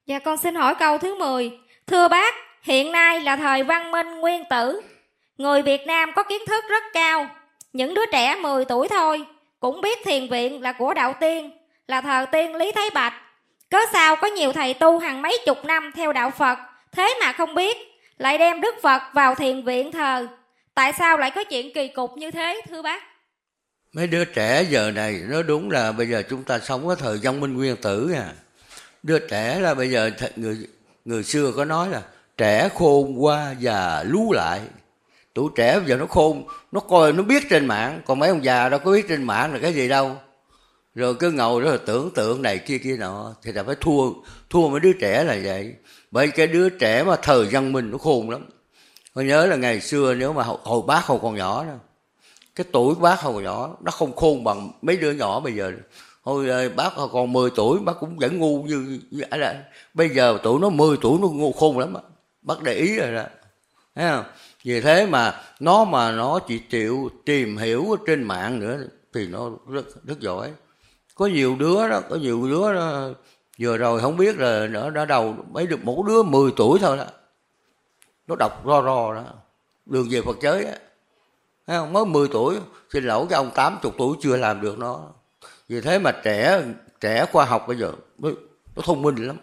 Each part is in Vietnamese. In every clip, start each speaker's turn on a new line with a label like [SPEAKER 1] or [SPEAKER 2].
[SPEAKER 1] Dạ con xin hỏi câu thứ 10. Thưa bác, hiện nay là thời văn minh nguyên tử. Người Việt Nam có kiến thức rất cao. Những đứa trẻ 10 tuổi thôi cũng biết thiền viện là của đạo Tiên, là thờ tiên Lý Thái Bạch. Cớ sao có nhiều thầy tu hàng mấy chục năm theo đạo Phật, thế mà không biết, lại đem Đức Phật vào thiền viện thờ. Tại sao lại có chuyện kỳ cục như thế thưa bác?
[SPEAKER 2] Mấy đứa trẻ giờ này nó đúng là bây giờ chúng ta sống ở thời văn minh nguyên tử à. Đứa trẻ là bây giờ người xưa có nói là trẻ khôn qua già lú lại. Tuổi trẻ bây giờ nó khôn, nó coi, nó biết trên mạng, còn mấy ông già đâu có biết trên mạng là cái gì đâu. Rồi cứ ngồi đó là tưởng tượng này kia kia nọ, thì là phải thua mấy đứa trẻ là vậy. Bởi cái đứa trẻ mà thời văn minh nó khôn lắm. Tôi nhớ là ngày xưa nếu mà hồi bác hồi còn nhỏ đó, cái tuổi bác hồi còn nhỏ nó không khôn bằng mấy đứa nhỏ bây giờ. Hồi bác còn 10 tuổi bác cũng vẫn ngu như là bây giờ tuổi nó 10 tuổi nó ngu khôn lắm á. Bác để ý rồi đó, thấy không? Vì thế mà nó chỉ chịu tìm hiểu ở trên mạng nữa thì nó rất giỏi. Có nhiều đứa đó vừa rồi không biết là nó đã đầu mấy được một đứa 10 tuổi thôi đó, nó đọc ro đó, đường về Phật giới á, thấy không? Mới 10 tuổi, xin lỗi cái ông 80 tuổi chưa làm được nó. Vì thế mà trẻ khoa học bây giờ nó thông minh lắm.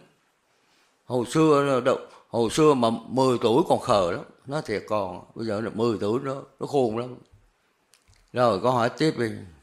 [SPEAKER 2] Hồi xưa mà 10 tuổi còn khờ lắm, nó thiệt, còn bây giờ là 10 tuổi nó khôn lắm. Rồi câu hỏi tiếp đi.